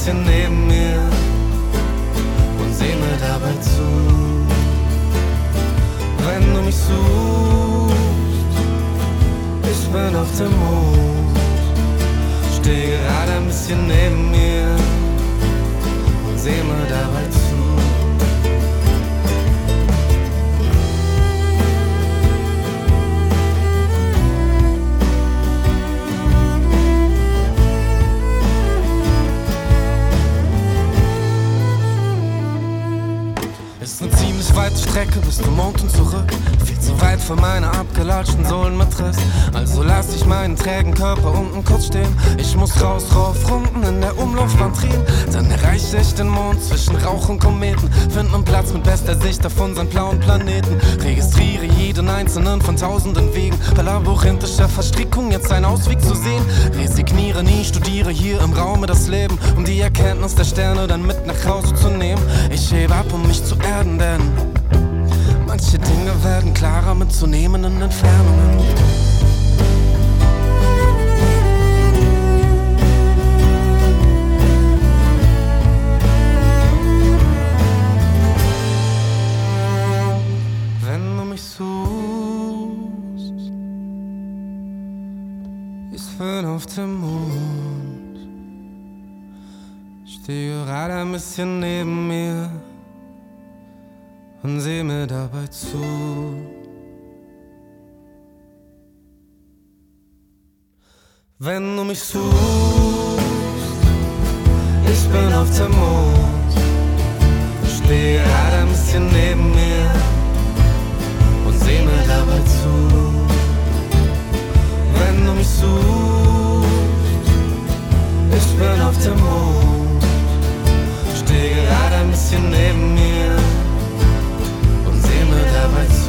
bisschen neben mir und seh mir dabei zu. Wenn du mich suchst, ich bin auf dem Mond, steh gerade ein bisschen neben mir und seh mir dabei zu. Ist eine ziemlich weite Strecke bis zum Mond und zurück. Viel zu weit für meine abgelatschten Sohlen mit Riss. Also lass ich meinen trägen Körper unten kurz stehen. Ich muss raus, rauf, Runden in der Umlaufbahn drehen. Dann erreiche ich den Mond zwischen Rauch und Kometen. Find einen Platz mit bester Sicht auf unseren blauen Planeten. Registriere jeden einzelnen von tausenden Wegen. Bei labyrinthischer Verstrickung jetzt einen Ausweg zu sehen. Resigniere nie, studiere hier im Raume das Leben, um die Erkenntnis der Sterne dann mit nach Hause zu nehmen. Ich hebe ab, um mich zu erden, denn manche Dinge werden klarer mit zunehmenden Entfernungen. Wenn du mich suchst, ich bin auf dem Mond, steh gerade ein bisschen neben mir und seh mir dabei zu. Wenn du mich suchst, ich bin auf dem Mond, steh gerade ein bisschen neben mir und seh mir dabei zu. Wenn du mich suchst, ich bin auf dem Mond, steh gerade ein bisschen neben mir und seh mir dabei zu.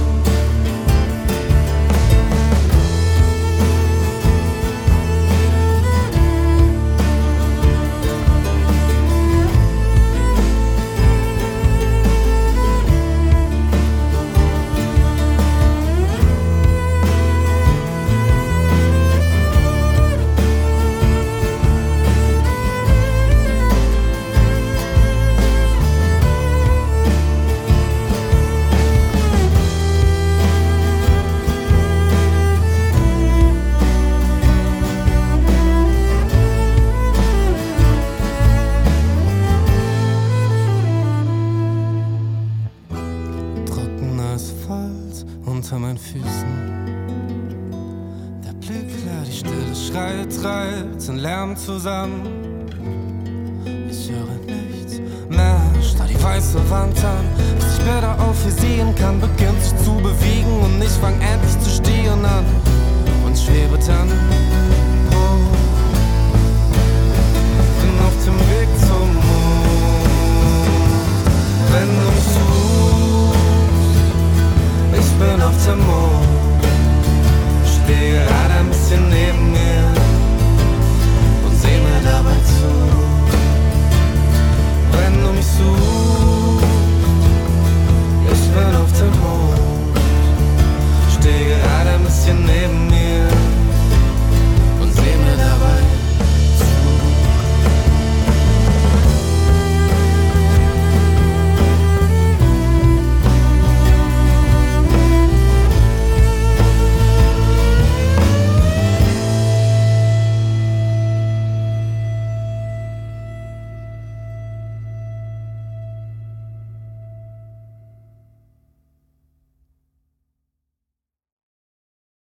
Unter meinen Füßen. Der Blick leer, die Stille schreit, treibt den Lärm zusammen. Ich höre nichts mehr, starr die weiße Wand an. Bis ich Bilder auf ihr sehen kann, beginnt sich zu bewegen und ich fang endlich zu stehen an und schwebe dann